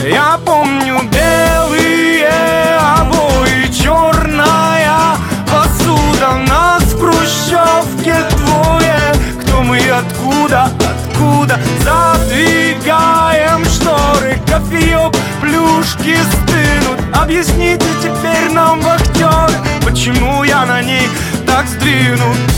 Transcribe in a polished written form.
Я помню белые обои, черная посуда. Нас в хрущевке двое. Кто мы и откуда? Задвигаем шторы, кофеек, плюшки стынут. Объясните теперь нам, вахтеры, почему я на ней так сдвинут.